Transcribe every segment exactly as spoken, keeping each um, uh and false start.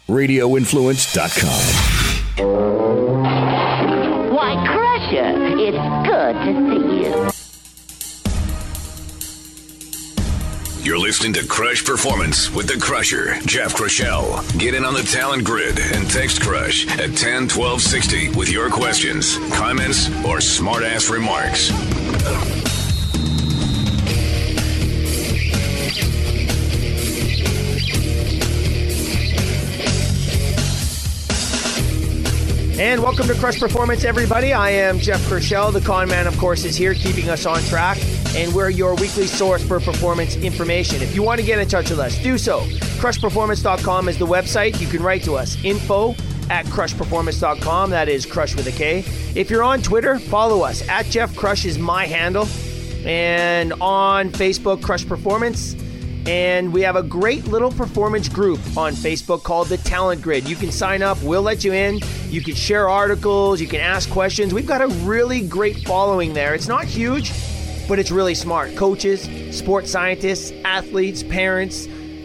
radio influence dot com. Why, Crusher, it's good to see you. You're listening to Crush Performance with the Crusher, Jeff Crushell. Get in on the talent grid and text Crush at ten twelve sixty with your questions, comments, or smart-ass remarks. And welcome to Crush Performance, everybody. I am Jeff Crushell. The Con Man, of course, is here keeping us on track. And we're your weekly source for performance information. If you want to get in touch with us, do so. crush performance dot com is the website. You can write to us. Info at crush performance dot com. That is Crush with a K. If you're on Twitter, follow us. At Jeff Crush is my handle. And on Facebook, Crush Performance. And we have a great little performance group on Facebook called the Talent Grid. You can sign up. We'll let you in. You can share articles. You can ask questions. We've got a really great following there. It's not huge, but it's really smart. Coaches, sports scientists, athletes, parents,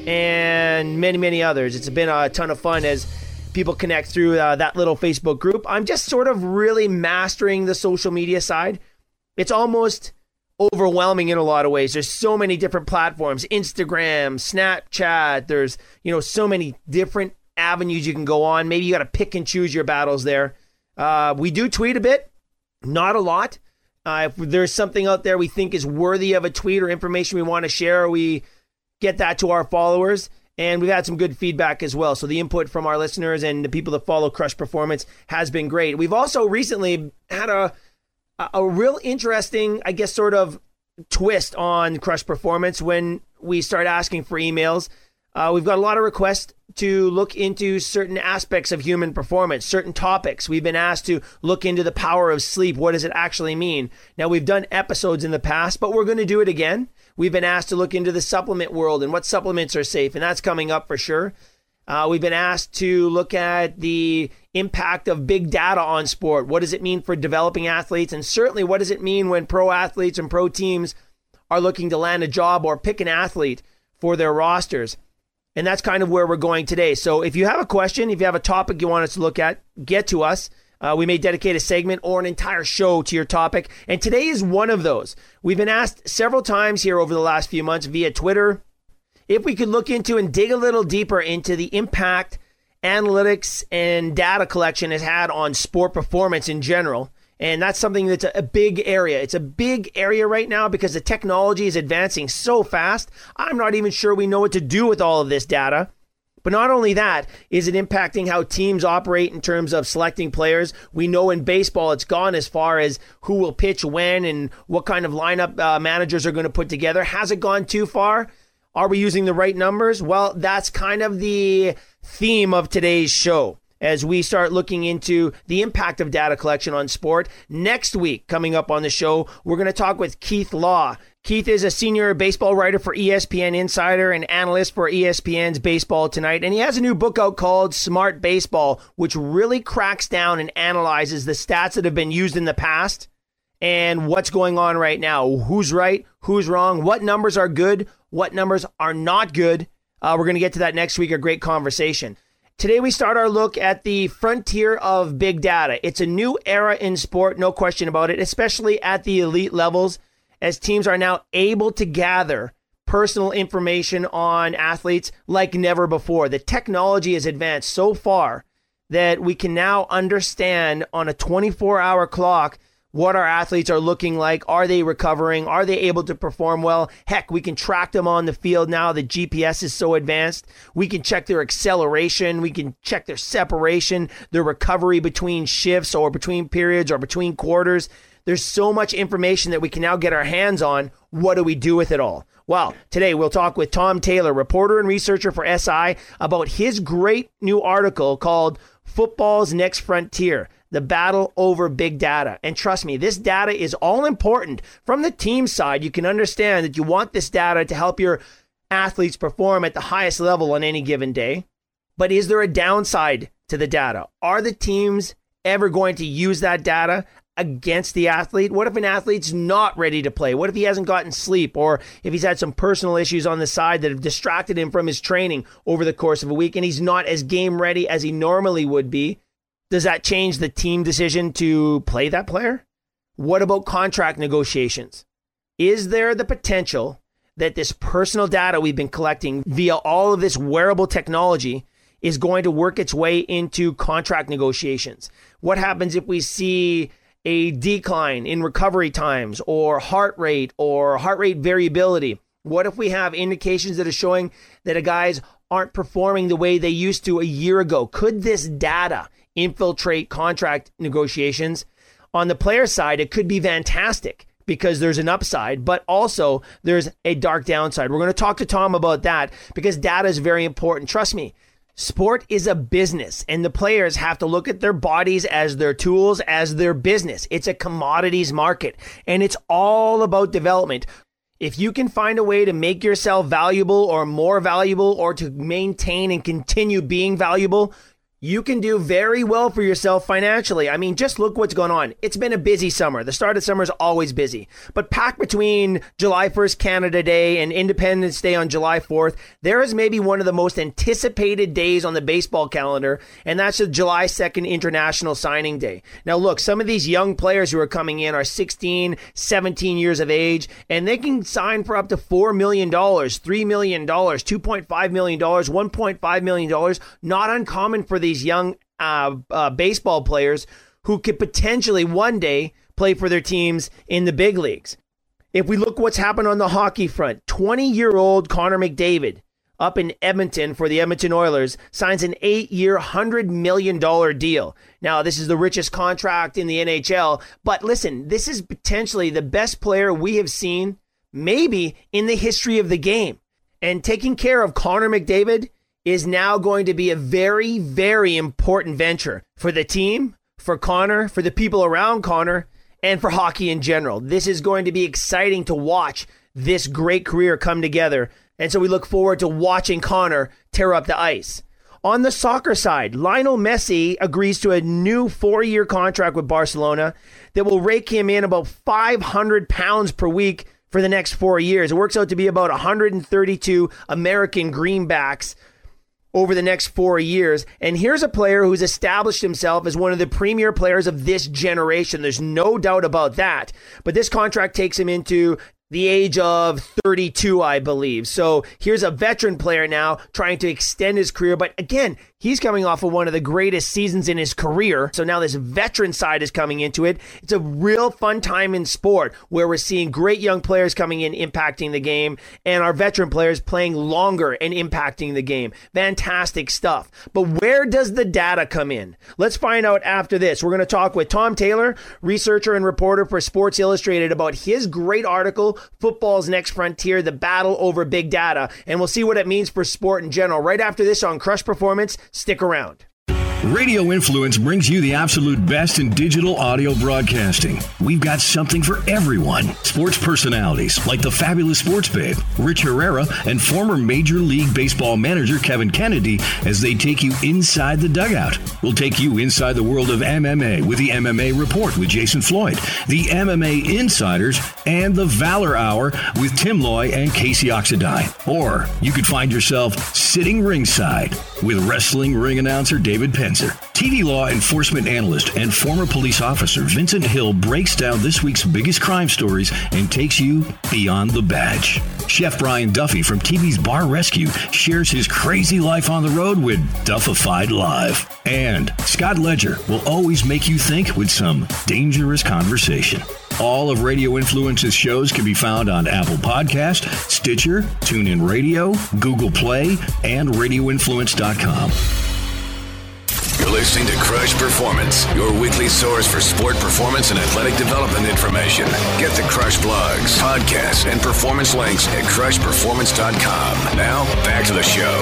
and many, many others. It's been a ton of fun as people connect through uh, that little Facebook group. I'm just sort of really mastering the social media side. It's almost overwhelming in a lot of ways. There's so many different platforms, Instagram, Snapchat. There's, you know, so many different avenues you can go on. Maybe you got to pick and choose your battles there. Uh, we do tweet a bit, not a lot. Uh, if there's something out there we think is worthy of a tweet or information we want to share, we get that to our followers. And we've had some good feedback as well. So the input from our listeners and the people that follow Crush Performance has been great. We've also recently had a a real interesting, I guess, sort of twist on Crush Performance when we start asking for emails. Uh, we've got a lot of requests to look into certain aspects of human performance, certain topics. We've been asked to look into the power of sleep. What does it actually mean? Now, we've done episodes in the past, but we're going to do it again. We've been asked to look into the supplement world and what supplements are safe, and that's coming up for sure. Uh, we've been asked to look at the impact of big data on sport. What does it mean for developing athletes? And certainly, what does it mean when pro athletes and pro teams are looking to land a job or pick an athlete for their rosters? And that's kind of where we're going today. So if you have a question, if you have a topic you want us to look at, get to us. Uh, we may dedicate a segment or an entire show to your topic. And today is one of those. We've been asked several times here over the last few months via Twitter if we could look into and dig a little deeper into the impact analytics and data collection has had on sport performance in general. And that's something that's a big area. It's a big area right now because the technology is advancing so fast. I'm not even sure we know what to do with all of this data. But not only that, is it impacting how teams operate in terms of selecting players? We know in baseball it's gone as far as who will pitch when and what kind of lineup uh, managers are going to put together. Has it gone too far? Are we using the right numbers? Well, that's kind of the theme of today's show as we start looking into the impact of data collection on sport. Next week, coming up on the show, we're going to talk with Keith Law. Keith is a senior baseball writer for E S P N Insider and analyst for E S P N's Baseball Tonight. And he has a new book out called Smart Baseball, which really cracks down and analyzes the stats that have been used in the past and what's going on right now. Who's right? Who's wrong? What numbers are good? What numbers are not good? Uh, we're going to get to that next week. A great conversation. Today we start our look at the frontier of big data. It's a new era in sport, no question about it, especially at the elite levels, as teams are now able to gather personal information on athletes like never before. The technology has advanced so far that we can now understand on a twenty-four hour clock what our athletes are looking like. Are they recovering? Are they able to perform well? Heck, we can track them on the field now. The G P S is so advanced. We can check their acceleration. We can check their separation, their recovery between shifts or between periods or between quarters. There's so much information that we can now get our hands on. What do we do with it all? Well, today we'll talk with Tom Taylor, reporter and researcher for S I, about his great new article called Football's Next Frontier: The Battle Over Big Data. And trust me, this data is all important. From the team side, you can understand that you want this data to help your athletes perform at the highest level on any given day. But is there a downside to the data? Are the teams ever going to use that data against the athlete? What if an athlete's not ready to play? What if he hasn't gotten sleep, or if he's had some personal issues on the side that have distracted him from his training over the course of a week and he's not as game ready as he normally would be? Does that change the team decision to play that player? What about contract negotiations? Is there the potential that this personal data we've been collecting via all of this wearable technology is going to work its way into contract negotiations? What happens if we see a decline in recovery times or heart rate or heart rate variability? What if we have indications that are showing that a guys aren't performing the way they used to a year ago? Could this data infiltrate contract negotiations? On the player side, it could be fantastic because there's an upside, but also there's a dark downside. We're going to talk to Tom about that because data is very important. Trust me, sport is a business, and the players have to look at their bodies as their tools, as their business. It's a commodities market, and it's all about development. If you can find a way to make yourself valuable or more valuable or to maintain and continue being valuable, you can do very well for yourself financially. I mean, just look what's going on. It's been a busy summer. The start of summer is always busy. But packed between July first, Canada Day, and Independence Day on July fourth, there is maybe one of the most anticipated days on the baseball calendar, and that's the July second International Signing Day. Now, look, some of these young players who are coming in are sixteen, seventeen years of age, and they can sign for up to four million dollars, three million dollars, two point five million dollars, one point five million dollars. Not uncommon for these young uh, uh, baseball players who could potentially one day play for their teams in the big leagues. If we look what's happened on the hockey front, twenty-year-old Connor McDavid up in Edmonton for the Edmonton Oilers signs an eight-year, one hundred million dollars deal. Now, this is the richest contract in the N H L, but listen, this is potentially the best player we have seen maybe in the history of the game. And taking care of Connor McDavid is now going to be a very, very important venture for the team, for Connor, for the people around Connor, and for hockey in general. This is going to be exciting to watch this great career come together. And so we look forward to watching Connor tear up the ice. On the soccer side, Lionel Messi agrees to a new four-year contract with Barcelona that will rake him in about five hundred pounds per week for the next four years. It works out to be about one hundred thirty-two American greenbacks over the next four years. And here's a player who's established himself as one of the premier players of this generation. There's no doubt about that. But this contract takes him into the age of thirty-two, I believe. So here's a veteran player now trying to extend his career. But again, he's coming off of one of the greatest seasons in his career. So now this veteran side is coming into it. It's a real fun time in sport where we're seeing great young players coming in, impacting the game, and our veteran players playing longer and impacting the game. Fantastic stuff. But where does the data come in? Let's find out after this. We're going to talk with Tom Taylor, researcher and reporter for Sports Illustrated, about his great article, Football's Next Frontier, the battle over big data. And we'll see what it means for sport in general. Right after this on Crush Performance. Stick around. Radio Influence brings you the absolute best in digital audio broadcasting. We've got something for everyone. Sports personalities like the fabulous Sports Babe, Rich Herrera, and former Major League Baseball manager Kevin Kennedy as they take you inside the dugout. We'll take you inside the world of M M A with the M M A Report with Jason Floyd, the M M A Insiders, and the Valor Hour with Tim Loy and Casey Oxidine. Or you could find yourself sitting ringside with wrestling ring announcer David Penn. T V law enforcement analyst and former police officer Vincent Hill breaks down this week's biggest crime stories and takes you beyond the badge. Chef Brian Duffy from T V's Bar Rescue shares his crazy life on the road with Duffified Live. And Scott Ledger will always make you think with some dangerous conversation. All of Radio Influence's shows can be found on Apple Podcast, Stitcher, TuneIn Radio, Google Play, and radio influence dot com. You're listening to Crush Performance, your weekly source for sport performance and athletic development information. Get the Crush blogs, podcasts, and performance links at crush performance dot com. Now, back to the show.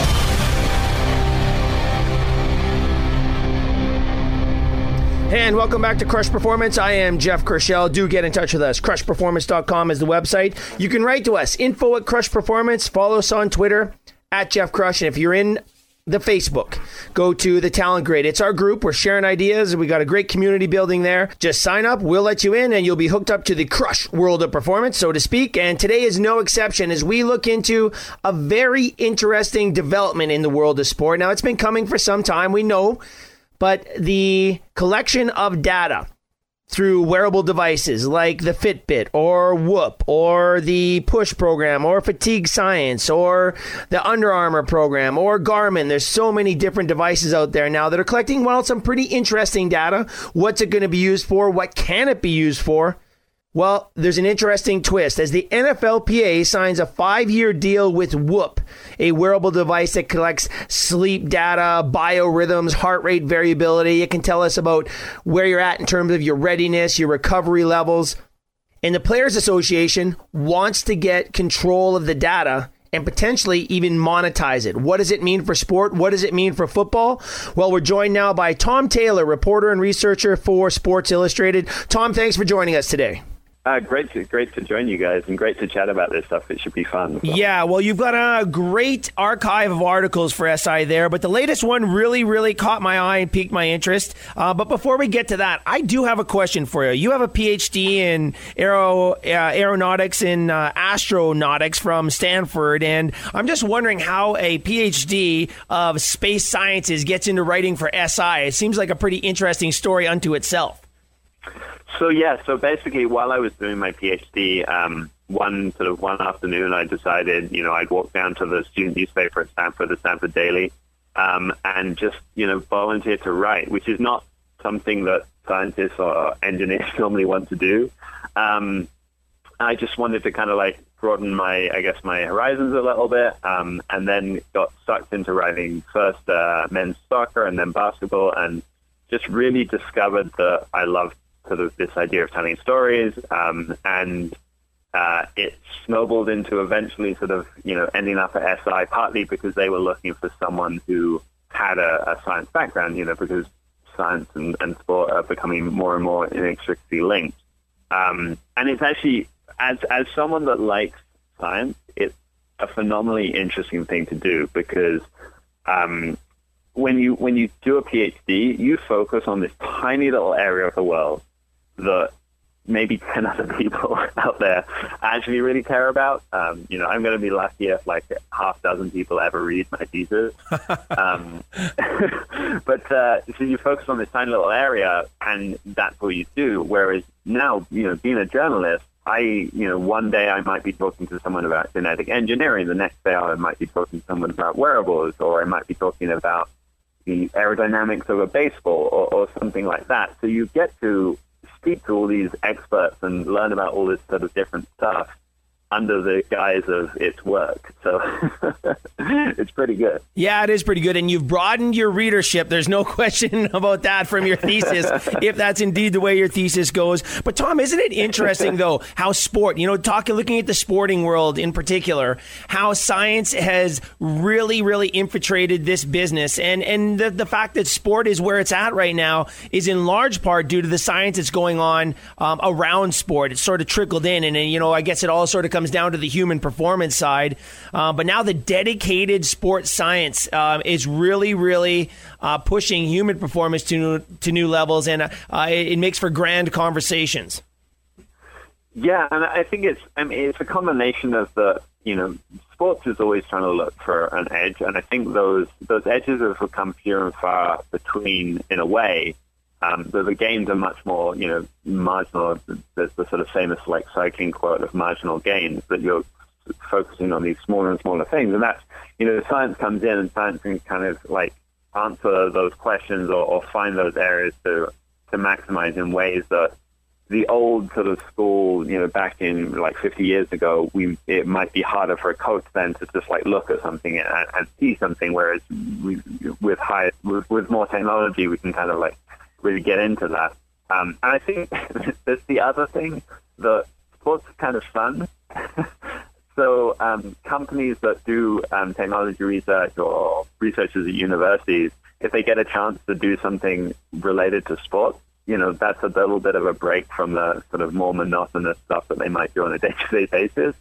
Hey, and welcome back to Crush Performance. I am Jeff Kershell. Do get in touch with us. crush performance dot com is the website. You can write to us, info at Crush Performance. Follow us on Twitter, at Jeff Crush. And if you're in the Facebook. Go to the Talent Grid. It's our group. We're sharing ideas, and we got a great community building there. Just sign up. We'll let you in, and you'll be hooked up to the Crush world of performance, so to speak. And today is no exception as we look into a very interesting development in the world of sport. Now, it's been coming for some time, we know, but the collection of data through wearable devices like the Fitbit or Whoop or the Push program or Fatigue Science or the Under Armour program or Garmin. There's so many different devices out there now that are collecting, well, some pretty interesting data. What's it going to be used for? What can it be used for? Well, there's an interesting twist as the N F L P A signs a five-year deal with Whoop, a wearable device that collects sleep data, biorhythms, heart rate variability. It can tell us about where you're at in terms of your readiness, your recovery levels. And the Players Association wants to get control of the data and potentially even monetize it. What does it mean for sport? What does it mean for football? Well, we're joined now by Tom Taylor, reporter and researcher for Sports Illustrated. Tom, thanks for joining us today. Uh, great to great to join you guys and great to chat about this stuff. It should be fun. So. Yeah, well, you've got a great archive of articles for S I there, but the latest one really, really caught my eye and piqued my interest. Uh, but before we get to that, I do have a question for you. You have a P H D in aero, uh, aeronautics and uh, astronautics from Stanford, and I'm just wondering how a P H D of space sciences gets into writing for S I. It seems like a pretty interesting story unto itself. So yeah, so basically while I was doing my PhD, um, one sort of one afternoon I decided, you know, I'd walk down to the student newspaper at Stanford, the Stanford Daily, um, and just, you know, volunteer to write, which is not something that scientists or engineers normally want to do. Um, I just wanted to kind of like broaden my, I guess, my horizons a little bit, um, and then got sucked into writing first uh, men's soccer and then basketball, and just really discovered that I loved sort of this idea of telling stories, um, and uh, it snowballed into eventually sort of, you know, ending up at S I, partly because they were looking for someone who had a, a science background, you know, because science and, and sport are becoming more and more inextricably linked. Um, and it's actually, as as someone that likes science, it's a phenomenally interesting thing to do because um, when you when you do a PhD, you focus on this tiny little area of the world that maybe ten other people out there actually really care about. Um, you know, I'm going to be lucky if like half dozen people ever read my thesis. um, but uh, so you focus on this tiny little area, and that's what you do. Whereas now, you know, being a journalist, I, you know, one day I might be talking to someone about genetic engineering. The next day I might be talking to someone about wearables, or I might be talking about the aerodynamics of a baseball or, or something like that. So you get to speak to all these experts and learn about all this sort of different stuff under the guise of its work. So it's pretty good. Yeah, it is pretty good. And you've broadened your readership. There's no question about that from your thesis, if that's indeed the way your thesis goes. But Tom, isn't it interesting, though, how sport, you know, talking, looking at the sporting world in particular, how science has really, really infiltrated this business. And, and the, the fact that sport is where it's at right now is in large part due to the science that's going on um, around sport. It's sort of trickled in. And, and, you know, I guess it all sort of comes down to the human performance side. Uh, but now the dedicated sports science uh, is really, really uh, pushing human performance to new, to new levels, and uh, it, it makes for grand conversations. Yeah, and I think it's I mean it's a combination of the, you know, sports is always trying to look for an edge, and I think those those edges have become few and far between in a way. Um, the, the gains are much more, you know, marginal. There's the sort of famous, like, cycling quote of marginal gains, that you're focusing on these smaller and smaller things. And that's, you know, science comes in and science can kind of, like, answer those questions or, or find those areas to to maximize in ways that the old sort of school, you know, back in, like, fifty years ago, we it might be harder for a coach then to just, like, look at something and, and see something, whereas we, with, high, with, with more technology, we can kind of, like, really get into that. Um, and I think there's the other thing, that sports is kind of fun. So um, companies that do um, technology research or researchers at universities, if they get a chance to do something related to sports, you know, that's a little bit of a break from the sort of more monotonous stuff that they might do on a day-to-day basis.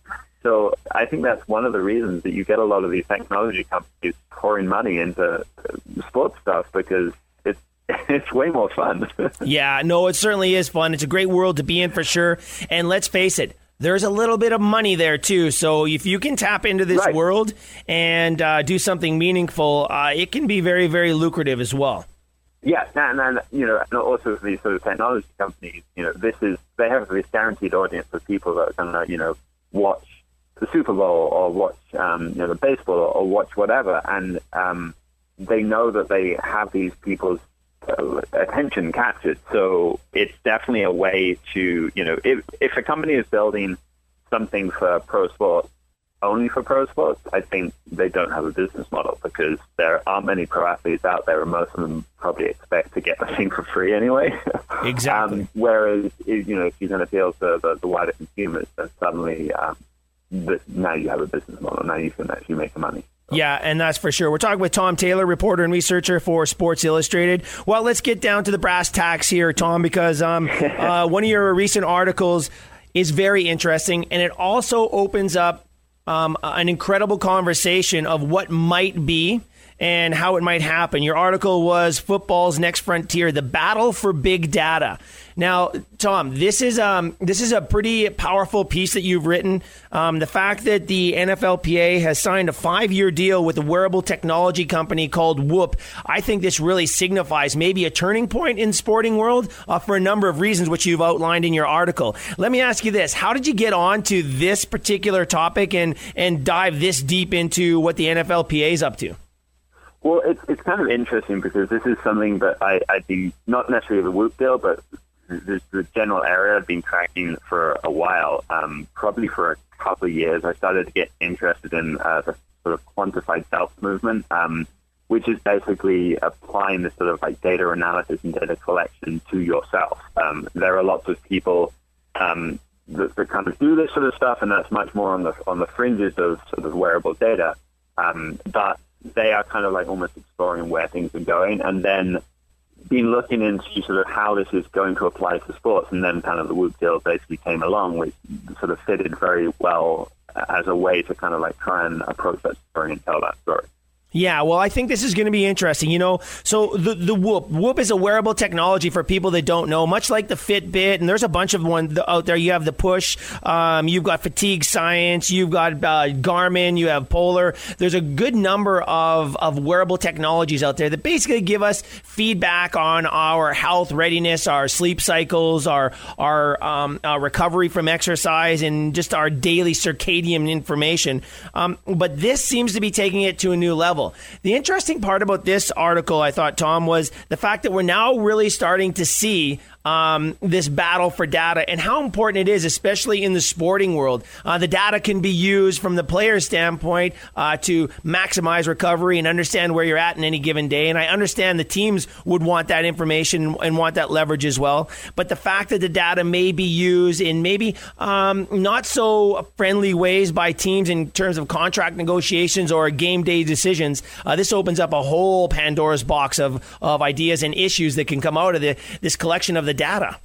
So I think that's one of the reasons that you get a lot of these technology companies pouring money into sports stuff, because it's it's way more fun. Yeah, no, it certainly is fun. It's a great world to be in for sure. And let's face it, there's a little bit of money there too. So if you can tap into this right. world and uh, do something meaningful, uh, it can be very, very lucrative as well. Yeah, and, and you know, and also these sort of technology companies, you know, this is they have this guaranteed audience of people that are going to, you know, watch the Super Bowl or watch, um, you know, the baseball or, or watch whatever, and um, they know that they have these people's uh, attention captured. So it's definitely a way to, you know, if if a company is building something for pro sports, only for pro sports, I think they don't have a business model, because there aren't many pro athletes out there, and most of them probably expect to get the thing for free anyway. Exactly. um, whereas, you know, if you're going to appeal to the, the wider consumers, then suddenly um, the, now you have a business model. Now you can actually make money. Yeah, and that's for sure. We're talking with Tom Taylor, reporter and researcher for Sports Illustrated. Well, let's get down to the brass tacks here, Tom, because um, uh, one of your recent articles is very interesting, and it also opens up Um, an incredible conversation of what might be and how it might happen. Your article was Football's Next Frontier, the battle for big data. Now, Tom, this is um, this is a pretty powerful piece that you've written. Um, the fact that the N F L P A has signed a five-year deal with a wearable technology company called Whoop, I think this really signifies maybe a turning point in the sporting world uh, for a number of reasons, which you've outlined in your article. Let me ask you this. How did you get on to this particular topic and, and dive this deep into what the N F L P A is up to? Well, it's it's kind of interesting, because this is something that I, I'd be, not necessarily the Whoop deal, but this the general area I've been tracking for a while, um, probably for a couple of years. I started to get interested in uh, the sort of quantified self movement, um, which is basically applying this sort of like data analysis and data collection to yourself. Um, there are lots of people um, that, that kind of do this sort of stuff, and that's much more on the on the fringes of sort of wearable data. Um, but they are kind of like almost exploring where things are going, and then been looking into sort of how this is going to apply to sports, and then kind of the Whoop deal basically came along, which sort of fitted very well as a way to kind of like try and approach that story and tell that story. Yeah, well, I think this is going to be interesting. You know, so the the Whoop Whoop is a wearable technology for people that don't know, much like the Fitbit, and there's a bunch of ones out there. You have the Push, um, you've got Fatigue Science, you've got uh, Garmin, you have Polar. There's a good number of, of wearable technologies out there that basically give us feedback on our health readiness, our sleep cycles, our our, um, our recovery from exercise, and just our daily circadian information. Um, but this seems to be taking it to a new level. The interesting part about this article, I thought, Tom, was the fact that we're now really starting to see um, this battle for data and how important it is, especially in the sporting world. Uh, the data can be used from the player's standpoint uh, to maximize recovery and understand where you're at in any given day. And I understand the teams would want that information and want that leverage as well. But the fact that the data may be used in maybe um, not so friendly ways by teams in terms of contract negotiations or game day decisions, uh, this opens up a whole Pandora's box of, of ideas and issues that can come out of the, this collection of the data.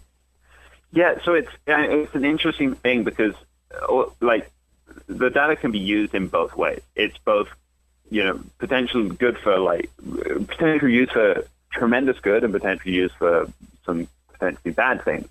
Yeah, so it's it's an interesting thing, because like the data can be used in both ways. It's both, you know, potentially good for like potentially used for tremendous good and potentially used for some potentially bad things.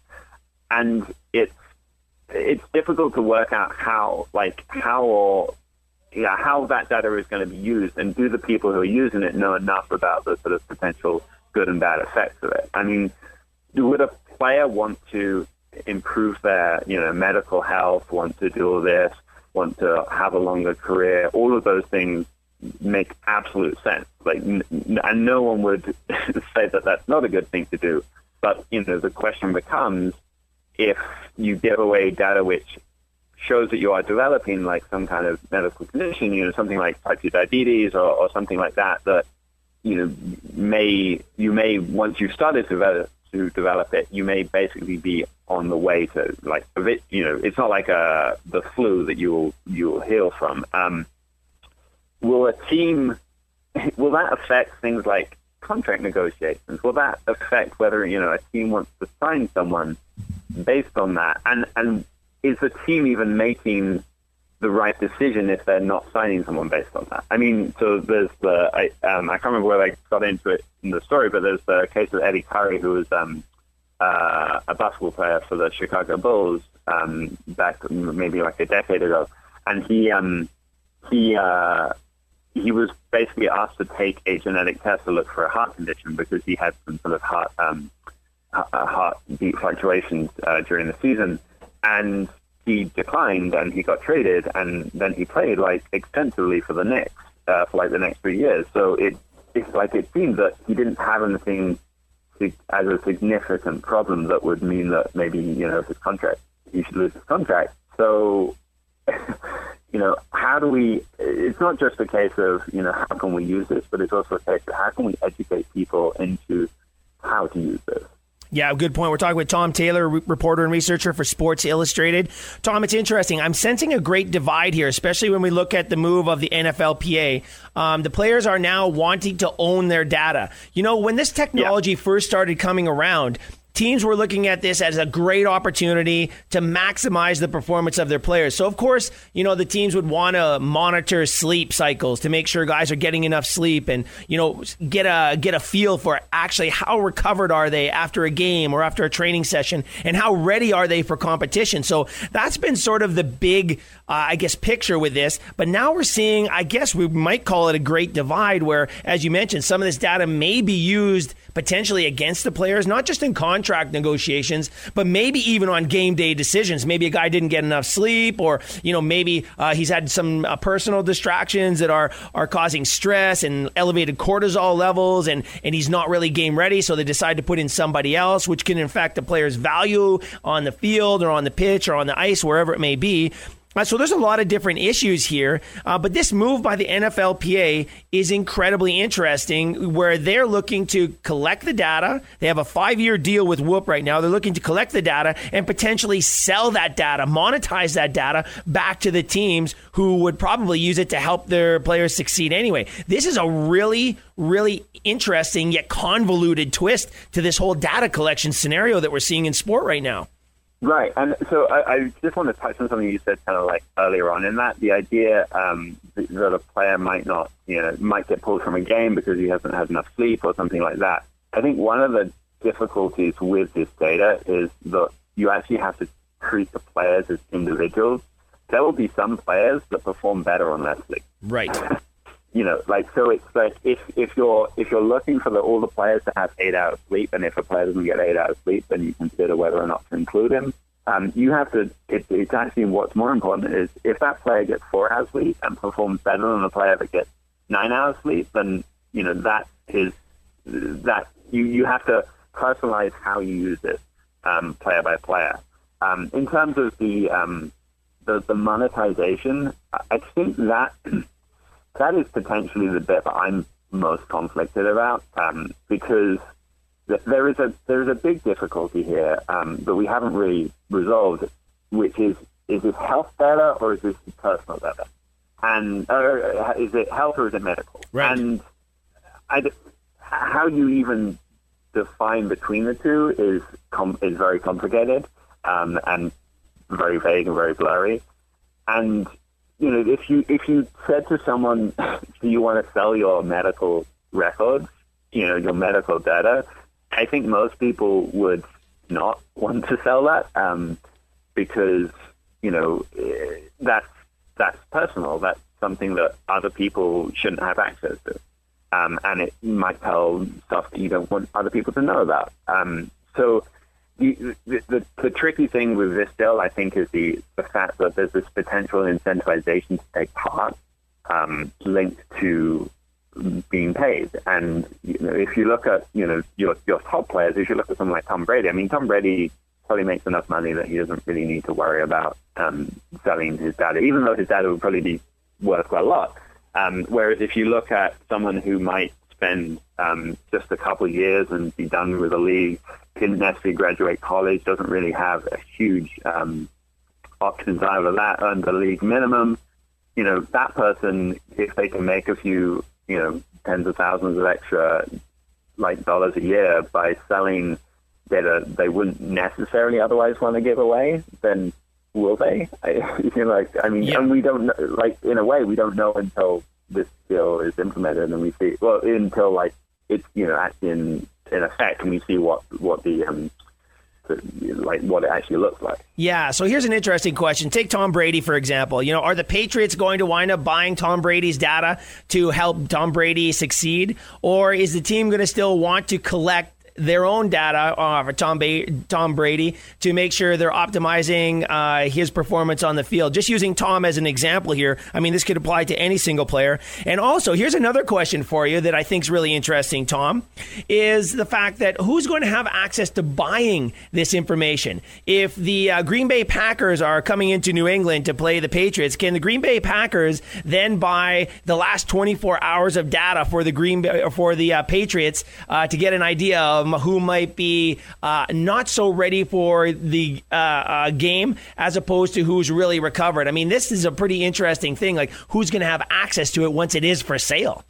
And it's it's difficult to work out how like how or yeah how that data is going to be used, and do the people who are using it know enough about the sort of potential good and bad effects of it. I mean, would a player want to improve their, you know, medical health, want to do all this, want to have a longer career? All of those things make absolute sense. Like, n- and no one would say that that's not a good thing to do. But, you know, the question becomes, if you give away data which shows that you are developing like some kind of medical condition, you know, something like type two diabetes or, or something like that, that, you know, may, you may, once you've started to develop, to develop it, you may basically be on the way to like, you know, it's not like a, the flu that you will, you will heal from. Um, will a team, will that affect things like contract negotiations? Will that affect whether, you know, a team wants to sign someone based on that? And, and is the team even making the right decision if they're not signing someone based on that. I mean, so there's the, I, um, I can't remember whether I got into it in the story, but there's the case of Eddie Curry, who was um, uh, a basketball player for the Chicago Bulls um, back maybe like a decade ago. And he, um, he, uh, he was basically asked to take a genetic test to look for a heart condition because he had some sort of heart, um, heartbeat fluctuations uh, during the season. And he declined and he got traded, and then he played like extensively for the Knicks uh, for like the next three years. So it it's like it seemed that he didn't have anything to, as a significant problem that would mean that maybe, you know, his contract, he should lose his contract. So, you know, how do we, it's not just a case of, you know, how can we use this, but it's also a case of how can we educate people into how to use this. Yeah, good point. We're talking with Tom Taylor, re- reporter and researcher for Sports Illustrated. Tom, it's interesting. I'm sensing a great divide here, especially when we look at the move of the N F L P A. Um, the players are now wanting to own their data. You know, when this technology yeah. first started coming around, teams were looking at this as a great opportunity to maximize the performance of their players. So, of course, you know, the teams would want to monitor sleep cycles to make sure guys are getting enough sleep and, you know, get a get a feel for actually how recovered are they after a game or after a training session and how ready are they for competition. So that's been sort of the big, uh, I guess, picture with this. But now we're seeing, I guess we might call it a great divide where, as you mentioned, some of this data may be used potentially against the players, not just in contract negotiations, but maybe even on game day decisions. Maybe a guy didn't get enough sleep, or, you know, maybe uh, he's had some uh, personal distractions that are are causing stress and elevated cortisol levels, and, and he's not really game ready, so they decide to put in somebody else, which can affect the player's value on the field or on the pitch or on the ice, wherever it may be. Uh, so there's a lot of different issues here, uh, but this move by the N F L P A is incredibly interesting, where they're looking to collect the data. They have a five-year deal with Whoop right now. They're looking to collect the data and potentially sell that data, monetize that data back to the teams who would probably use it to help their players succeed anyway. This is a really, really interesting yet convoluted twist to this whole data collection scenario that we're seeing in sport right now. Right, and so I, I just want to touch on something you said kind of like earlier on in that, the idea um, that a player might not, you know, might get pulled from a game because he hasn't had enough sleep or something like that. I think one of the difficulties with this data is that you actually have to treat the players as individuals. There will be some players that perform better on less sleep. Right. You know, like, so it's like if, if you're if you're looking for the, all the players to have eight hours sleep, and if a player doesn't get eight hours sleep, then you consider whether or not to include him. Um, you have to, it, it's actually what's more important is if that player gets four hours sleep and performs better than a player that gets nine hours sleep, then, you know, that is, that you, you have to personalize how you use this um, player by player. Um, in terms of the, um, the, the monetization, I think that... That is potentially the bit that I'm most conflicted about, um, because th- there is a there is a big difficulty here um, that we haven't really resolved, which is is this health data or is this personal data, and uh, is it health or is it medical? Right. And I, how you even define between the two is com- is very complicated um, and very vague and very blurry, and. You know, if you if you said to someone, do you want to sell your medical records, you know, your medical data, I think most people would not want to sell that um, because, you know, that's, that's personal. That's something that other people shouldn't have access to. Um, and it might tell stuff that you don't want other people to know about. Um, so... The, the, the tricky thing with this bill, I think, is the, the fact that there's this potential incentivization to take part um, linked to being paid. And you know, if you look at you know your your top players, if you look at someone like Tom Brady, I mean, Tom Brady probably makes enough money that he doesn't really need to worry about um, selling his data, even though his data would probably be worth quite a lot. Um, whereas if you look at someone who might spend um, just a couple of years and be done with the league, didn't necessarily graduate college, doesn't really have a huge um, options out of that, earn the league minimum, you know, that person, if they can make a few, you know, tens of thousands of extra like dollars a year by selling data they wouldn't necessarily otherwise want to give away, then will they? I, you know, like, I mean, yeah. and we don't know, like, in a way, we don't know until this bill is implemented and we see, well, until, like, it's, you know, actually in, in effect, and we see what, what the, um, like what it actually looks like. Yeah, so here's an interesting question. Take Tom Brady, for example. You know, are the Patriots going to wind up buying Tom Brady's data to help Tom Brady succeed? Or is the team going to still want to collect their own data uh, for Tom, ba- Tom Brady to make sure they're optimizing uh, his performance on the field? Just using Tom as an example here. I mean, this could apply to any single player. And also, here's another question for you that I think is really interesting, Tom, is the fact that who's going to have access to buying this information? If the uh, Green Bay Packers are coming into New England to play the Patriots, can the Green Bay Packers then buy the last twenty-four hours of data for the Green Bay, for the uh, Patriots uh, to get an idea of who might be uh, not so ready for the uh, uh, game as opposed to who's really recovered? I mean, this is a pretty interesting thing, like who's going to have access to it once it is for sale?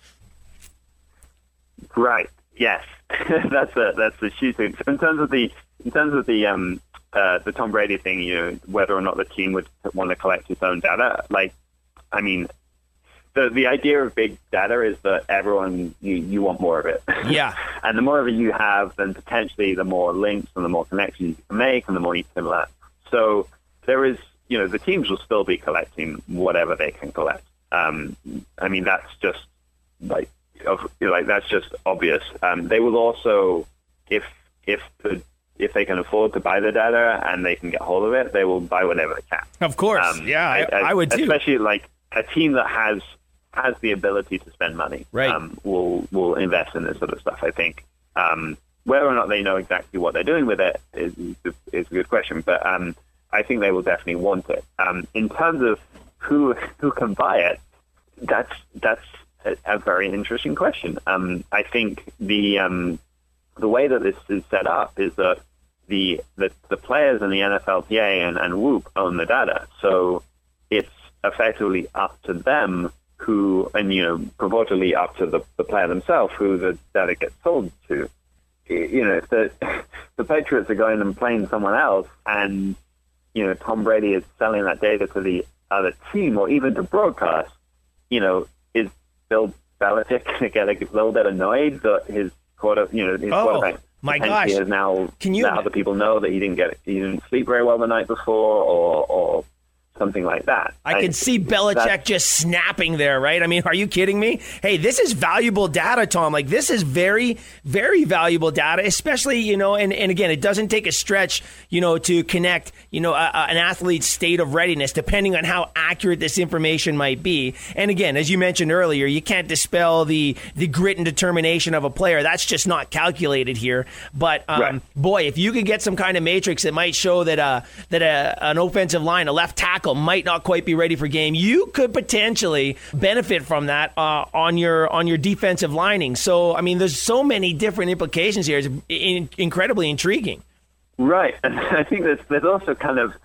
Right. Yes. that's a that's a huge thing. So in terms of the in terms of the um uh, the Tom Brady thing, you know, whether or not the team would want to collect its own data, like, I mean, The the idea of big data is that everyone, you, you want more of it. Yeah. And the more of it you have, then potentially the more links and the more connections you can make and the more you can learn. So there is, you know, the teams will still be collecting whatever they can collect. Um, I mean, that's just like, of, like that's just obvious. Um, they will also, if if the if they can afford to buy the data and they can get hold of it, they will buy whatever they can. Of course. Um, yeah, I, I, I would too. Especially like a team that has has the ability to spend money, right. um, will will invest in this sort of stuff, I think. Um, whether or not they know exactly what they're doing with it is, is a good question, but um, I think they will definitely want it. Um, in terms of who who can buy it, that's that's a, a very interesting question. Um, I think the um, the way that this is set up is that the the, the players in the N F L P A and, and Whoop own the data, so it's effectively up to them who, and, you know, purportedly up to the, the player themselves, who the data gets sold to. You know, if the, the Patriots are going and playing someone else and, you know, Tom Brady is selling that data to the other team or even to broadcast, you know, is Bill Belichick going to get a little bit annoyed that his quarter, you know, his oh, quarterback my gosh. is now, Can you, now other people know that he didn't get, he didn't sleep very well the night before, or, or something like that. I, I can see Belichick just snapping there, right? I mean, are you kidding me? Hey, this is valuable data, Tom. Like, this is very, very valuable data, especially, you know, and, and again, it doesn't take a stretch, you know, to connect, you know, a, a, an athlete's state of readiness, depending on how accurate this information might be. And again, as you mentioned earlier, you can't dispel the, the grit and determination of a player. That's just not calculated here. But, um, right. boy, if you could get some kind of matrix that might show that, uh, that a, an offensive line, a left tackle, might not quite be ready for game, you could potentially benefit from that uh, on your on your defensive lining. So, I mean, there's so many different implications here. It's in, incredibly intriguing. Right, and I think there's there's also kind of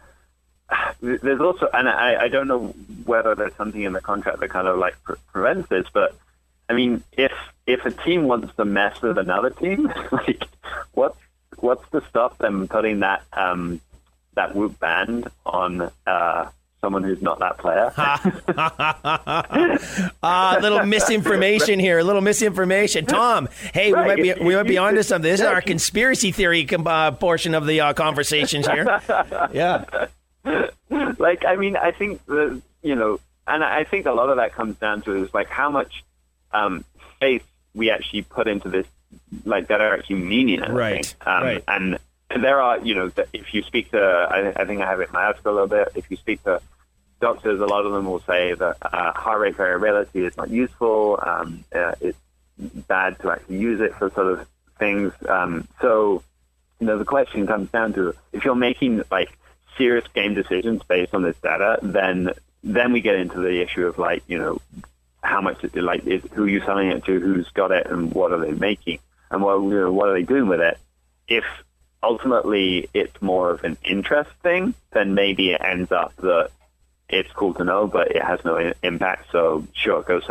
there's also, and I, I don't know whether there's something in the contract that kind of like pre- prevents this, but I mean, if if a team wants to mess with another team, like what's what's to stop them putting that um, that Whoop band on uh, someone who's not that player? uh, a little misinformation here. A little misinformation. Tom, hey, right. we might be we might be onto something. This is our conspiracy theory uh, portion of the uh, conversations here. Yeah. Like, I mean, I think the you know, and I think a lot of that comes down to is like how much um, faith we actually put into this, like that are actually meaning anything. Right. Um, right. And there are, you know, if you speak to, I, I think I have it in my article a little bit, if you speak to doctors, a lot of them will say that uh, heart rate variability is not useful. Um, uh, it's bad to actually use it for sort of things. Um, so, you know, the question comes down to, if you're making like serious game decisions based on this data, then then we get into the issue of like, you know, how much it, like is, who are you selling it to, who's got it, and what are they making, and what you know, what are they doing with it? If ultimately it's more of an interest thing, then maybe it ends up that it's cool to know, but it has no impact. So sure, go sell it.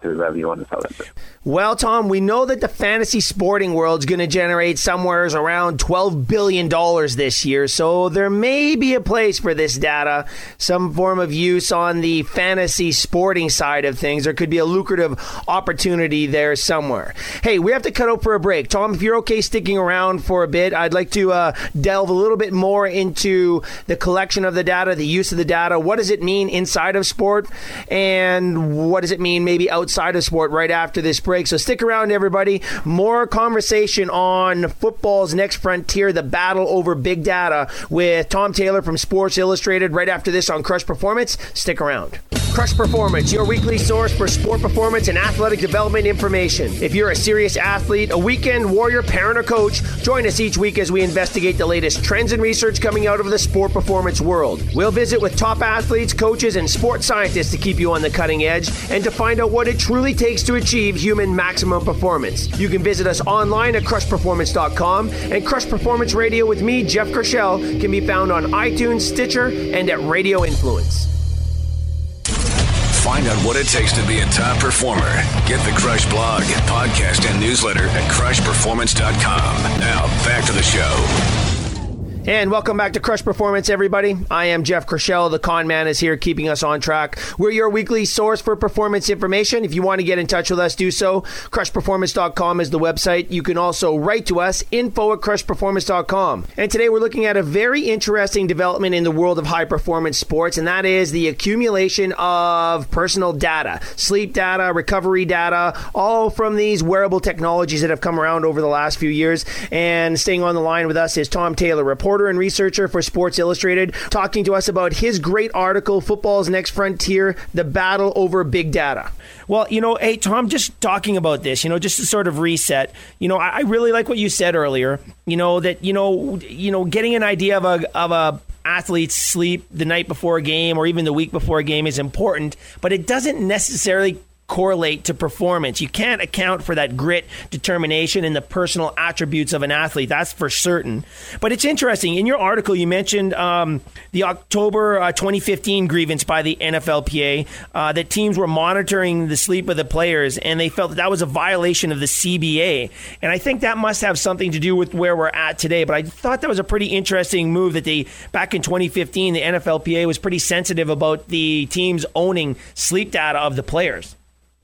to whoever you want to sell it to. Well, Tom, we know that the fantasy sporting world is going to generate somewhere around twelve billion dollars this year, so there may be a place for this data, some form of use on the fantasy sporting side of things. There could be a lucrative opportunity there somewhere. Hey, we have to cut out for a break. Tom, if you're okay sticking around for a bit, I'd like to uh, delve a little bit more into the collection of the data, the use of the data. What does it mean inside of sport, and what does it mean maybe outside of sport right after this break? So stick around, everybody. More conversation on football's next frontier, the battle over big data, with Tom Taylor from Sports Illustrated right after this on Crush Performance. Stick around. Crush Performance, your weekly source for sport performance and athletic development information. If you're a serious athlete, a weekend warrior, parent, or coach, join us each week as we investigate the latest trends and research coming out of the sport performance world. We'll visit with top athletes, coaches, and sports scientists to keep you on the cutting edge and to find out what it truly takes to achieve human maximum performance. You can visit us online at crush performance dot com, and Crush Performance Radio with me, Jeff Kershell, can be found on iTunes, Stitcher, and at Radio Influence. Find out what it takes to be a top performer. Get the Crush blog, podcast, and newsletter at crush performance dot com. Now, back to the show. And welcome back to Crush Performance, everybody. I am Jeff Kershell. The Con Man is here keeping us on track. We're your weekly source for performance information. If you want to get in touch with us, do so. crush performance dot com is the website. You can also write to us, info at crush performance dot com. And today we're looking at a very interesting development in the world of high-performance sports, and that is the accumulation of personal data, sleep data, recovery data, all from these wearable technologies that have come around over the last few years. And staying on the line with us is Tom Taylor, reporter and researcher for Sports Illustrated, talking to us about his great article, Football's Next Frontier, the Battle Over Big Data. Well, you know, hey, Tom, just talking about this, you know, just to sort of reset, you know, I, I really like what you said earlier, you know, that, you know, you know, getting an idea of a, of a athlete's sleep the night before a game or even the week before a game is important, but it doesn't necessarily correlate to performance. You can't account for that grit, determination, and the personal attributes of an athlete. That's for certain. But it's interesting. In your article, you mentioned um, the October uh, twenty fifteen grievance by the N F L P A uh, that teams were monitoring the sleep of the players, and they felt that that was a violation of the C B A. And I think that must have something to do with where we're at today. But I thought that was a pretty interesting move that they, back in twenty fifteen, the N F L P A was pretty sensitive about the teams owning sleep data of the players.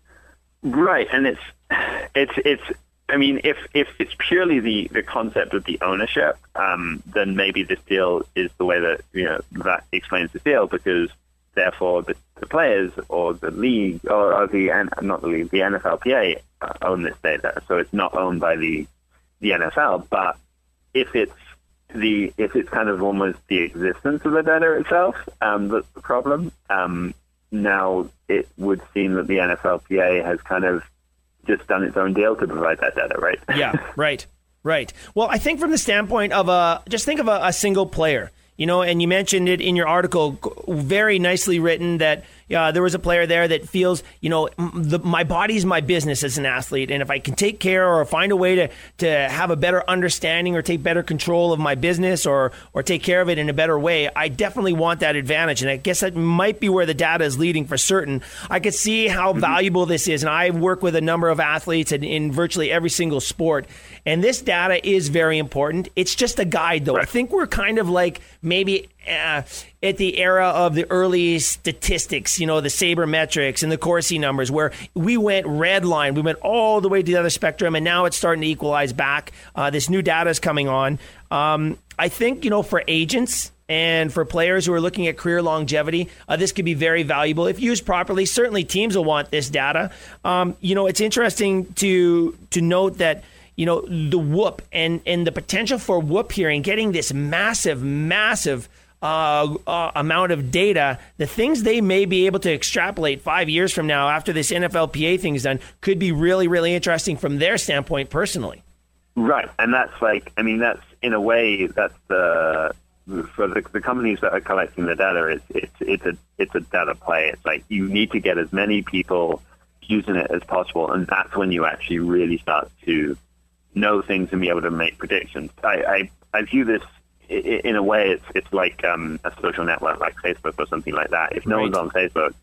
Right, and it's it's it's. I mean, if if it's purely the, the concept of the ownership, um, then maybe this deal is the way that you know that explains the deal, because therefore the, the players or the league or, or the not the league, the N F L P A uh, own this data, so it's not owned by the the N F L. But if it's the if it's kind of almost the existence of the data itself um, that's the problem. Um, Now it would seem that the N F L P A has kind of just done its own deal to provide that data, right? Yeah, right, right. Well, I think from the standpoint of a, just think of a, a single player, you know, and you mentioned it in your article, very nicely written, that uh, there was a player there that feels, you know, the, my body's my business as an athlete. And if I can take care or find a way to, to have a better understanding or take better control of my business or, or take care of it in a better way, I definitely want that advantage. And I guess that might be where the data is leading for certain. I could see how mm-hmm. valuable this is. And I work with a number of athletes in, in virtually every single sport. And this data is very important. It's just a guide, though. Right. I think we're kind of like maybe uh, at the era of the early statistics, you know, the sabermetrics and the Corsi numbers, where we went red line. We went all the way to the other spectrum, and now it's starting to equalize back. Uh, this new data is coming on. Um, I think, you know, for agents and for players who are looking at career longevity, uh, this could be very valuable. If used properly, certainly teams will want this data. Um, you know, it's interesting to to note that, you know, the whoop and, and the potential for whoop here and getting this massive, massive uh, uh, amount of data, the things they may be able to extrapolate five years from now after this N F L P A thing is done could be really, really interesting from their standpoint personally. Right. And that's like, I mean, that's in a way, that's the, for the, the companies that are collecting the data, it's, it's, it's, a, it's a data play. It's like you need to get as many people using it as possible. And that's when you actually really start to know things and be able to make predictions. I, I, I view this in a way, it's it's like um, a social network like Facebook or something like that. If no right. one's on Facebook,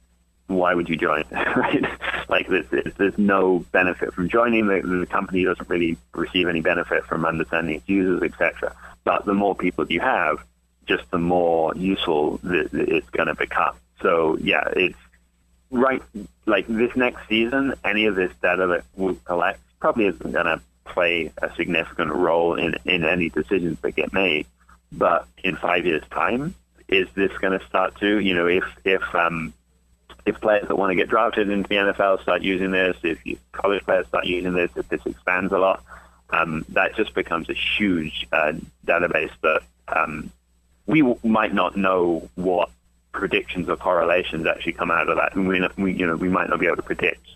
why would you join? Right? Like, there's, there's no benefit from joining. The, the company doesn't really receive any benefit from understanding its users, et cetera. But the more people you have, just the more useful th- it's going to become. So, yeah, it's right. Like, this next season, any of this data that we collect probably isn't going to play a significant role in, in any decisions that get made. But in five years' time, is this going to start to, you know, if, if, um, if players that want to get drafted into the N F L start using this, if college players start using this, if this expands a lot, um, that just becomes a huge uh, database that um, we w- might not know what predictions or correlations actually come out of that. And we, we, you know, we might not be able to predict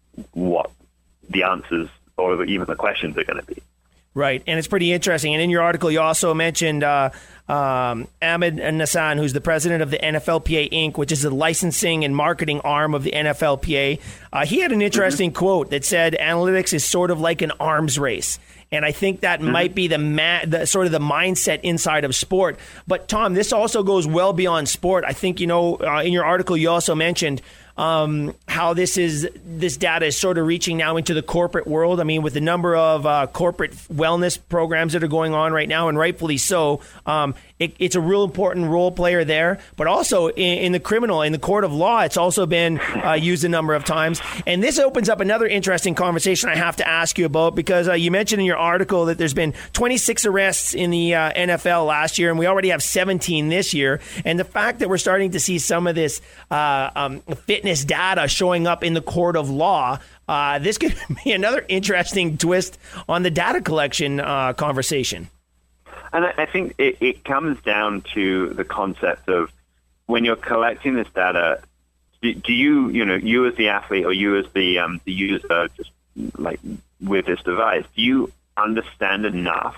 what the answers or even the questions are going to be. Right, and it's pretty interesting. And in your article, you also mentioned uh, um, Ahmed Nassan, who's the president of the N F L P A Incorporated, which is the licensing and marketing arm of the N F L P A. Uh, he had an interesting mm-hmm. quote that said, "Analytics is sort of like an arms race." And I think that mm-hmm. might be the, ma- the sort of the mindset inside of sport. But Tom, this also goes well beyond sport. I think, you know, uh, in your article, you also mentioned um, how this is this data is sort of reaching now into the corporate world. I mean, with the number of uh, corporate wellness programs that are going on right now, and rightfully so, um, it, it's a real important role player there. But also in, in the criminal, in the court of law, it's also been uh, used a number of times. And this opens up another interesting conversation I have to ask you about, because uh, you mentioned in your article that there's been twenty-six arrests in the uh, N F L last year, and we already have seventeen this year. And the fact that we're starting to see some of this uh, um, fitness data showing up in the court of law, uh, this could be another interesting twist on the data collection uh, conversation. And I think it, it comes down to the concept of, when you're collecting this data, do, do you, you know, you as the athlete or you as the um, the user, just like with this device, do you understand enough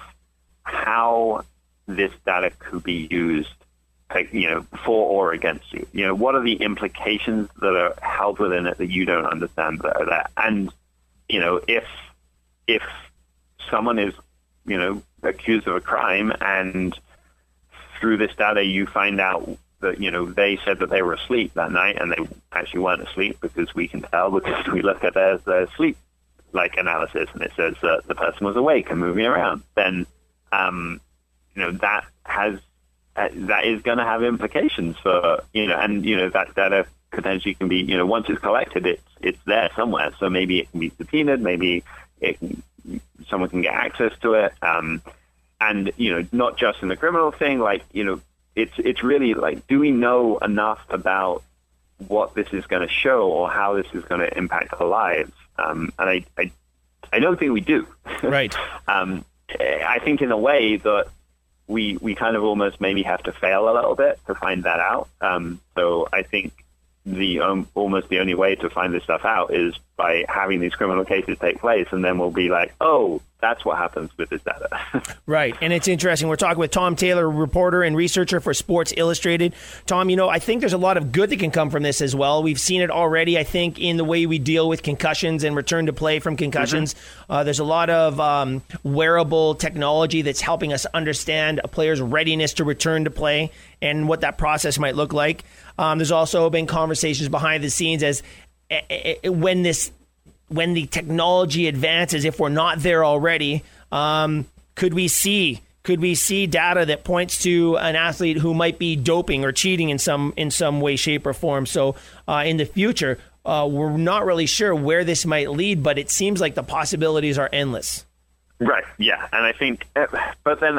how this data could be used, you know, for or against you? You know, what are the implications that are held within it that you don't understand that are there? And, you know, if if someone is, you know, accused of a crime, and through this data you find out that, you know, they said that they were asleep that night and they actually weren't asleep, because we can tell because we look at their, their sleep like analysis and it says that the person was awake and moving around, then um, you know, that has uh, that is going to have implications for, you know, and you know that data potentially can be, you know, once it's collected, it's it's there somewhere. So maybe it can be subpoenaed, maybe it can, someone can get access to it, um, and you know, not just in the criminal thing. Like, you know, it's it's really like, do we know enough about what this is going to show or how this is going to impact our lives? Um, and I, I, I don't think we do. Right. um, I think in a way that we we kind of almost maybe have to fail a little bit to find that out. Um, so I think the um, almost the only way to find this stuff out is by having these criminal cases take place, and then we'll be like, oh, that's what happens with this data. Right. And it's interesting. We're talking with Tom Taylor, reporter and researcher for Sports Illustrated. Tom, you know, I think there's a lot of good that can come from this as well. We've seen it already, I think, in the way we deal with concussions and return to play from concussions. Mm-hmm. Uh, there's a lot of um, wearable technology that's helping us understand a player's readiness to return to play and what that process might look like. Um, there's also been conversations behind the scenes as uh, when this when the technology advances, if we're not there already, um, could we see could we see data that points to an athlete who might be doping or cheating in some in some way, shape, or form? So uh, in the future, uh, we're not really sure where this might lead, but it seems like the possibilities are endless. Right. Yeah, and I think, but then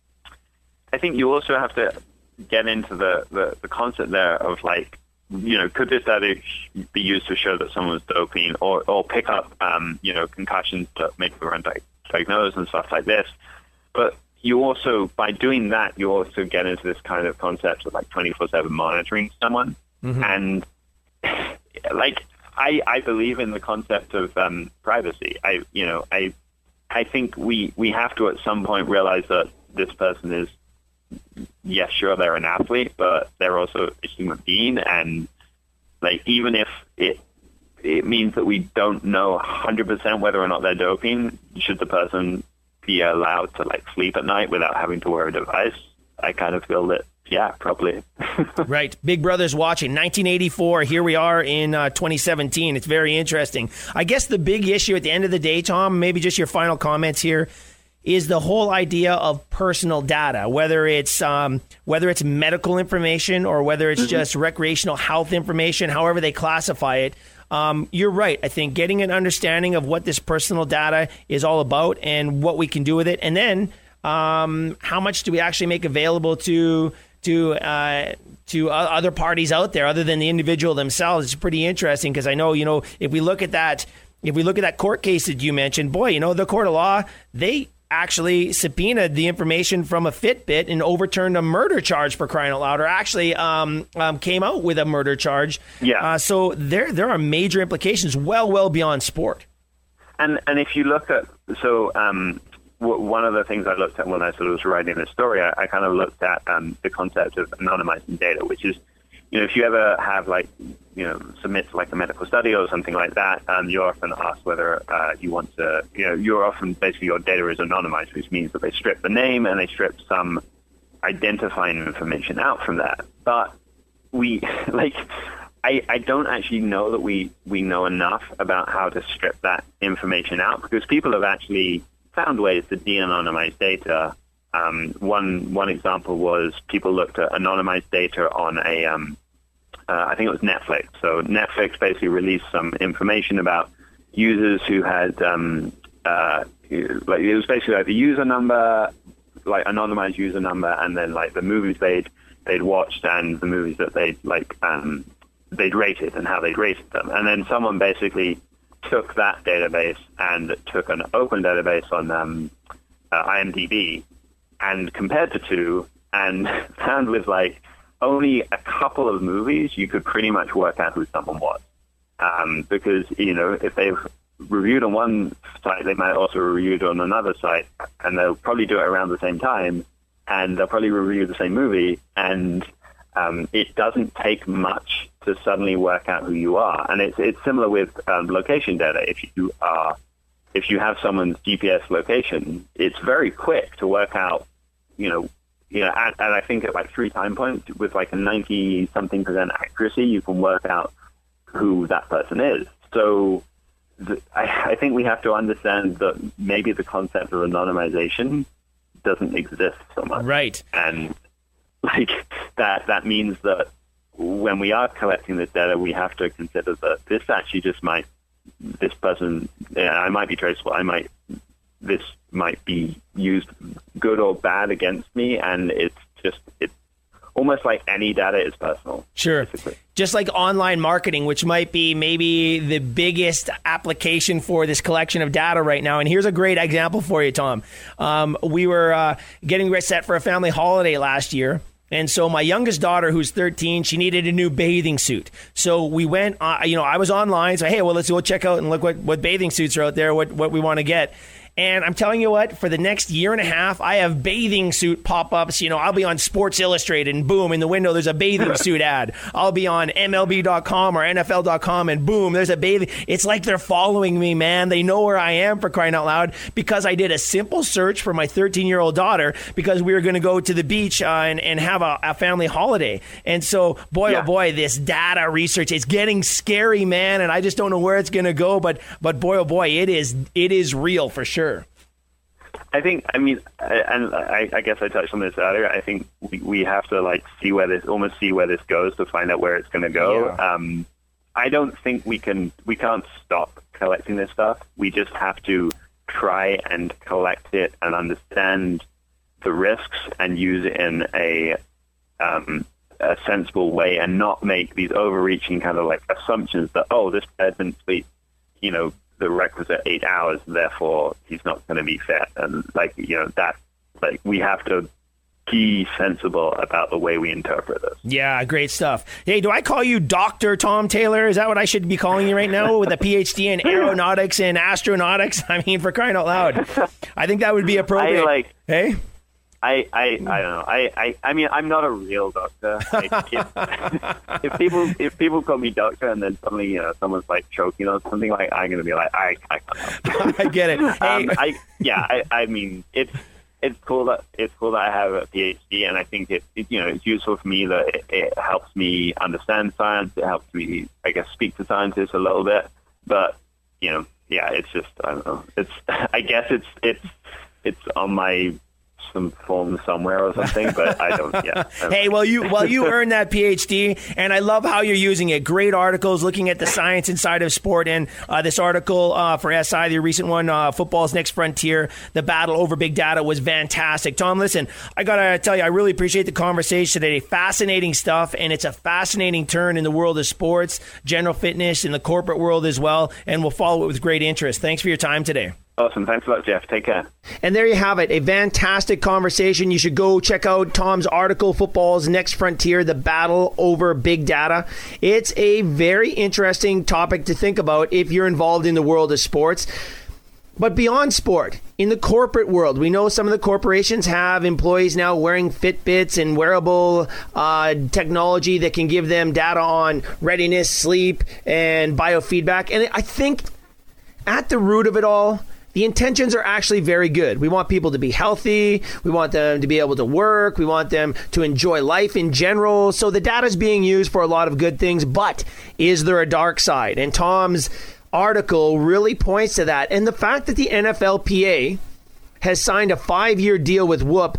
I think you also have to get into the, the, the concept there of, like, you know, could this data be used to show that someone was doping, or, or pick up, um, you know, concussions that make the run diagnosed and stuff like this? But you also, by doing that, you also get into this kind of concept of like twenty-four seven monitoring someone. Mm-hmm. And like, I, I believe in the concept of um, privacy. I, you know, I, I think we, we have to at some point realize that this person is, yes, sure, they're an athlete, but they're also a human being. And like, even if it it means that we don't know one hundred percent whether or not they're doping, should the person be allowed to like sleep at night without having to wear a device? I kind of feel that yeah, probably. Right. Big Brother's watching. nineteen eighty-four, here we are in uh, twenty seventeen. It's very interesting. I guess the big issue at the end of the day, Tom, maybe just your final comments here, is the whole idea of personal data, whether it's um, whether it's medical information or whether it's mm-hmm. just recreational health information, however they classify it. Um, you're right. I think getting an understanding of what this personal data is all about and what we can do with it, and then um, how much do we actually make available to to uh, to other parties out there other than the individual themselves. It's pretty interesting because I know, you know, if we look at that, if we look at that court case that you mentioned, boy, you know, the court of law, they actually subpoenaed the information from a Fitbit and overturned a murder charge, for crying out loud, or actually um, um, came out with a murder charge. Yeah. Uh, so there there are major implications well, well beyond sport. And and if you look at, so um, w- one of the things I looked at when I sort of was writing this story, I, I kind of looked at um, the concept of anonymizing data, which is, you know, if you ever have like, you know, submit to like a medical study or something like that, um, you're often asked whether uh, you want to, you know, you're often basically your data is anonymized, which means that they strip the name and they strip some identifying information out from that. But we, like, I, I don't actually know that we, we know enough about how to strip that information out, because people have actually found ways to de-anonymize data. Um, one one example was people looked at anonymized data on a, um, uh, I think it was Netflix. So Netflix basically released some information about users who had, um, uh, like it was basically like the user number, like anonymized user number, and then like the movies they'd they'd watched and the movies that they'd like um, they'd rated and how they'd rated them. And then someone basically took that database and took an open database on um, uh, IMDb and compared the two, and found with like only a couple of movies, you could pretty much work out who someone was. Um, because, you know, if they've reviewed on one site, they might also review it on another site, and they'll probably do it around the same time, and they'll probably review the same movie, and um, it doesn't take much to suddenly work out who you are. And it's it's similar with um, location data. If you are, if you have someone's G P S location, it's very quick to work out, you know, you know, and, and I think at like three time points with like a ninety something percent accuracy, you can work out who that person is. So the, I, I think we have to understand that maybe the concept of anonymization doesn't exist so much. Right. And like that, that means that when we are collecting this data, we have to consider that this actually just might, this person, yeah, I might be traceable. I might, this might be used good or bad against me, and it's just, it's almost like any data is personal. Sure. Basically. Just like online marketing, which might be maybe the biggest application for this collection of data right now. And here's a great example for you, Tom. Um, we were uh, getting set for a family holiday last year. And so my youngest daughter, who's thirteen, she needed a new bathing suit. So we went, uh, you know, I was online. So, hey, well, let's go check out and look what, what bathing suits are out there, what, what we want to get. And I'm telling you what, for the next year and a half, I have bathing suit pop-ups. You know, I'll be on Sports Illustrated, and boom, in the window, there's a bathing suit ad. I'll be on M L B dot com or N F L dot com, and boom, there's a bathing. It's like they're following me, man. They know where I am, for crying out loud, because I did a simple search for my thirteen-year-old daughter because we were going to go to the beach uh, and, and have a, a family holiday. And so, boy, yeah. oh boy, this data research, it's getting scary, man, and I just don't know where it's going to go. But, but boy, oh boy, it is, it is real for sure. I think, I mean, and I, I guess I touched on this earlier. I think we, we have to like see where this, almost see where this goes to find out where it's going to go. Yeah. Um, I don't think we can, we can't stop collecting this stuff. We just have to try and collect it and understand the risks and use it in a, um, a sensible way, and not make these overreaching kind of like assumptions that, oh, this player didn't sleep, you know, the requisite eight hours, therefore he's not going to be fit. And like, you know, that, like, we have to be sensible about the way we interpret this. Yeah, great stuff. Hey, do I call you Doctor Tom Taylor? Is that what I should be calling you right now, with a P H D in aeronautics and astronautics? I mean, for crying out loud, I think that would be appropriate. I like, hey? I, I, I don't know. I, I, I mean, I'm not a real doctor. Like, if, if people if people call me doctor and then suddenly, you know, someone's like choking or something, like, I'm gonna be like, I, I can't help. I get it. Hey. Um, I, yeah, I, I mean, it's it's cool that it's cool that I have a PhD, and I think it, it you know it's useful for me that it, it helps me understand science. It helps me, I guess, speak to scientists a little bit. But you know, yeah, it's just I don't know. It's I guess it's it's it's on my some form somewhere or something, but I don't. Yeah. Hey, well, you well you earned that PhD, and I love how you're using it. Great articles looking at the science inside of sport, and uh, this article uh, for S I, the recent one, uh, Football's Next Frontier, the battle over big data, was fantastic. Tom, listen, I gotta tell you, I really appreciate the conversation today. Fascinating stuff, and it's a fascinating turn in the world of sports, general fitness, in the corporate world as well, and we'll follow it with great interest. Thanks for your time today. Awesome. Thanks a lot, Jeff. Take care. And there you have it. A fantastic conversation. You should go check out Tom's article, Football's Next Frontier, the battle over big data. It's a very interesting topic to think about if you're involved in the world of sports. But beyond sport, in the corporate world, we know some of the corporations have employees now wearing Fitbits and wearable uh, technology that can give them data on readiness, sleep, and biofeedback. And I think at the root of it all, the intentions are actually very good. We want people to be healthy. We want them to be able to work. We want them to enjoy life in general. So the data is being used for a lot of good things. But is there a dark side? And Tom's article really points to that. And the fact that the N F L P A has signed a five-year deal with Whoop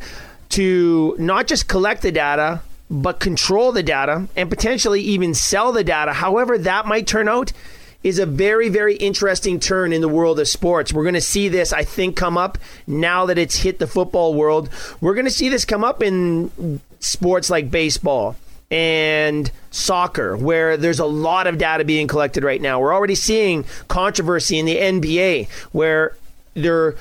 to not just collect the data, but control the data and potentially even sell the data, however that might turn out, is a very, very interesting turn in the world of sports. We're going to see this, I think, come up now that it's hit the football world. We're going to see this come up in sports like baseball and soccer, where there's a lot of data being collected right now. We're already seeing controversy in the N B A, where they're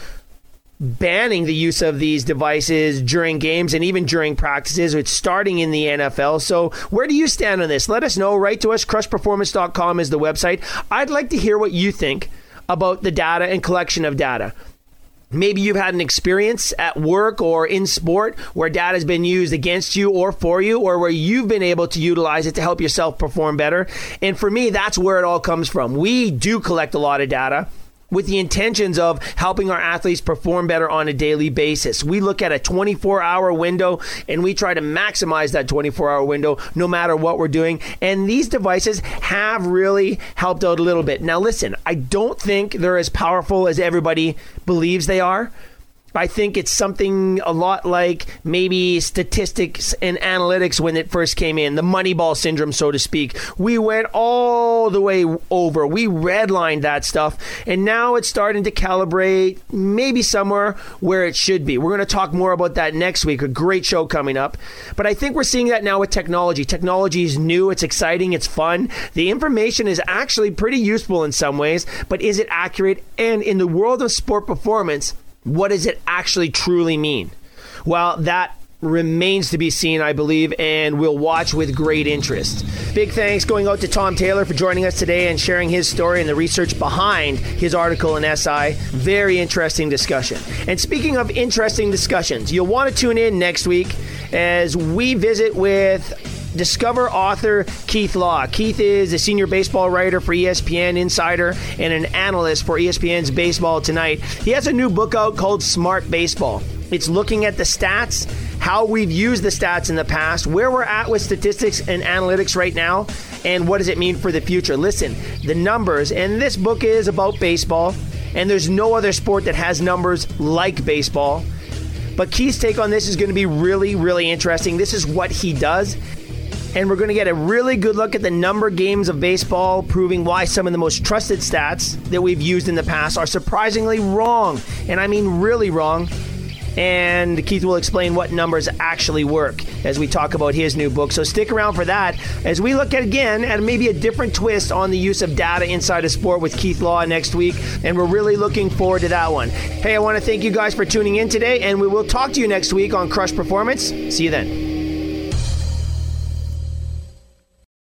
banning the use of these devices during games and even during practices. It's starting in the N F L. So where do you stand on this? Let us know. Write to us. crush performance dot com is the website. I'd like to hear what you think about the data and collection of data. Maybe you've had an experience at work or in sport where data has been used against you or for you, or where you've been able to utilize it to help yourself perform better. And for me, that's where it all comes from. We do collect a lot of data with the intentions of helping our athletes perform better on a daily basis. We look at a twenty-four hour window and we try to maximize that twenty-four hour window no matter what we're doing. And these devices have really helped out a little bit. Now listen, I don't think they're as powerful as everybody believes they are. I think it's something a lot like maybe statistics and analytics when it first came in, the Moneyball syndrome, so to speak. We went all the way over. We redlined that stuff, and now it's starting to calibrate maybe somewhere where it should be. We're going to talk more about that next week. A great show coming up. But I think we're seeing that now with technology. Technology is new. It's exciting. It's fun. The information is actually pretty useful in some ways, but is it accurate? And in the world of sport performance, what does it actually truly mean? Well, that remains to be seen, I believe, and we'll watch with great interest. Big thanks going out to Tom Taylor for joining us today and sharing his story and the research behind his article in S I. Very interesting discussion. And speaking of interesting discussions, you'll want to tune in next week as we visit with Discover author Keith Law. Keith is a senior baseball writer for E S P N Insider and an analyst for E S P N's Baseball Tonight. He has a new book out called Smart Baseball. It's looking at the stats, how we've used the stats in the past, where we're at with statistics and analytics right now, and what does it mean for the future. Listen, the numbers, and this book is about baseball, and there's no other sport that has numbers like baseball. But Keith's take on this is going to be really, really interesting. This is what he does. And we're going to get a really good look at the number games of baseball, proving why some of the most trusted stats that we've used in the past are surprisingly wrong. And I mean really wrong. And Keith will explain what numbers actually work as we talk about his new book. So stick around for that as we look at, again, at maybe a different twist on the use of data inside of sport with Keith Law next week. And we're really looking forward to that one. Hey, I want to thank you guys for tuning in today, and we will talk to you next week on Crush Performance. See you then.